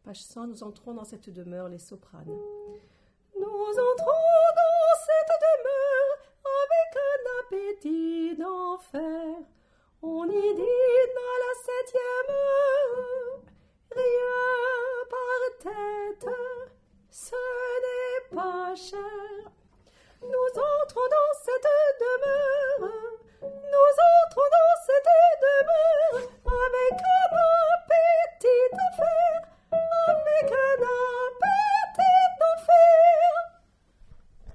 Page 100, nous entrons dans cette demeure, les sopranes. Nous entrons dans cette demeure avec un appétit d'enfer. On y dîne à la 7e heure, rien par tête, ce n'est pas cher. Nous entrons dans cette demeure, nous entrons dans cette